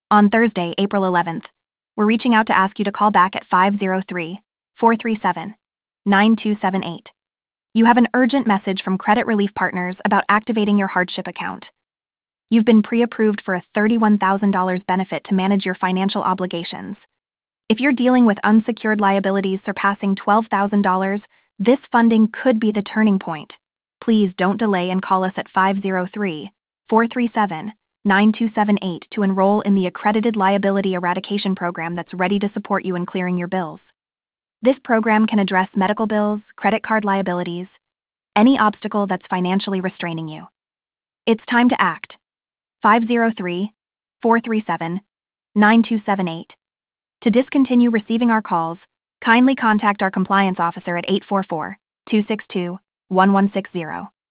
On Thursday, April 11th, we're reaching out to ask you to call back at 503-437-9278. You have an urgent message from Credit Relief Partners about activating your hardship account. You've been pre-approved for a $31,000 benefit to manage your financial obligations. If you're dealing with unsecured liabilities surpassing $12,000, this funding could be the turning point. Please don't delay and call us at 503-437-9278 to enroll in the Accredited Liability Eradication Program that's ready to support you in clearing your bills. This program can address medical bills, credit card liabilities, any obstacle that's financially restraining you. It's time to act. 503-437-9278. To discontinue receiving our calls, kindly contact our compliance officer at 844-262-1160.